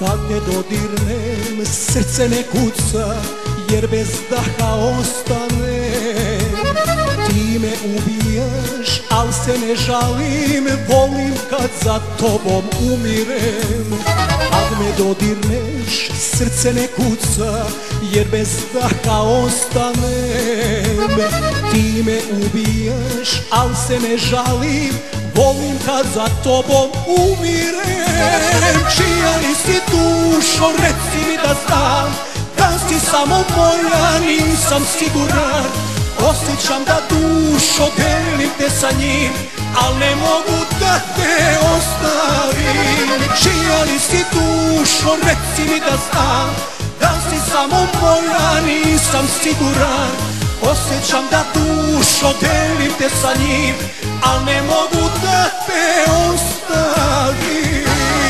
Kad te dodirnem, srce ne kuca, jer bez daha ostane. Ti me ubijaš, al se ne žalim, volim kad za tobom umirem. Kad me dodirneš, srce ne kuca, jer bez daha ostanem. Ti me ubijaš, al se ne žalim, volim kad za tobom umirem. Čija li si dušo, reci mi da znam, da si samo moja, nisam siguran. Osjećam da dušo, delim te sa njim, al ne mogu da te ostavim. Čija li si dušo, reci mi da znam, da si samo moja, nisam siguran. Osjećam da dušo, delim te sa njim, al ne mogu da te ostavim.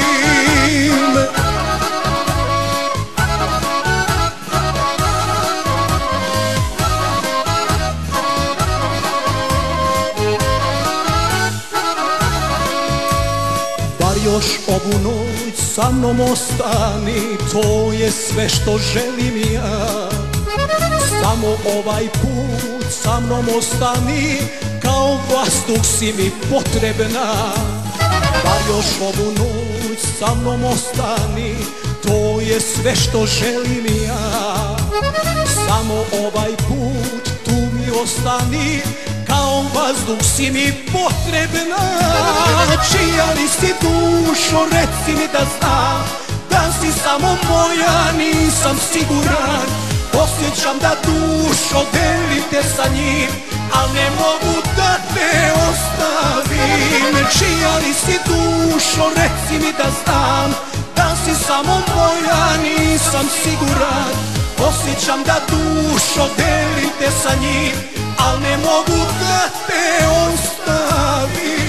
Bar još ovu noć sa mnom ostani, to je sve što želim ja. Samo ovaj put sa mnom ostani, kao vazduh si mi potrebna. Bar još ovu noć sa mnom ostani, to je sve što želim ja. Samo ovaj put tu mi ostani, kao vazduh si mi potrebna. Čija li si dušo, reci mi da znam, da si samo moja, nisam siguran. Osjećam da dušo, delim te sa njim, al ne mogu da te ostavim. Čija li si dušo, reci mi da znam, da si samo moja, nisam siguran. Osjećam da dušo, delim te sa njim, al ne mogu da te ostavim.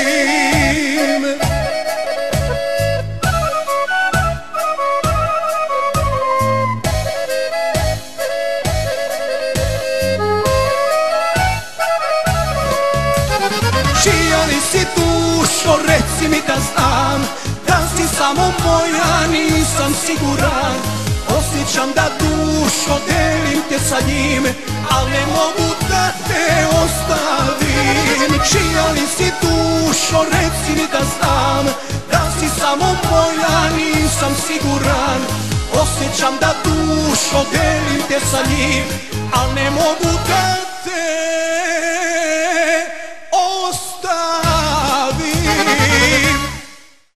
Čija li si dušo, reci mi da znam, da si samo moja, nisam siguran. Osjećam da dušo, delim te sa njim, al ne mogu da te ostavim. Čija li si dušo, reci mi da znam, da si samo moja, nisam siguran. Osjećam da dušo, delim te sa njim, al ne mogu da te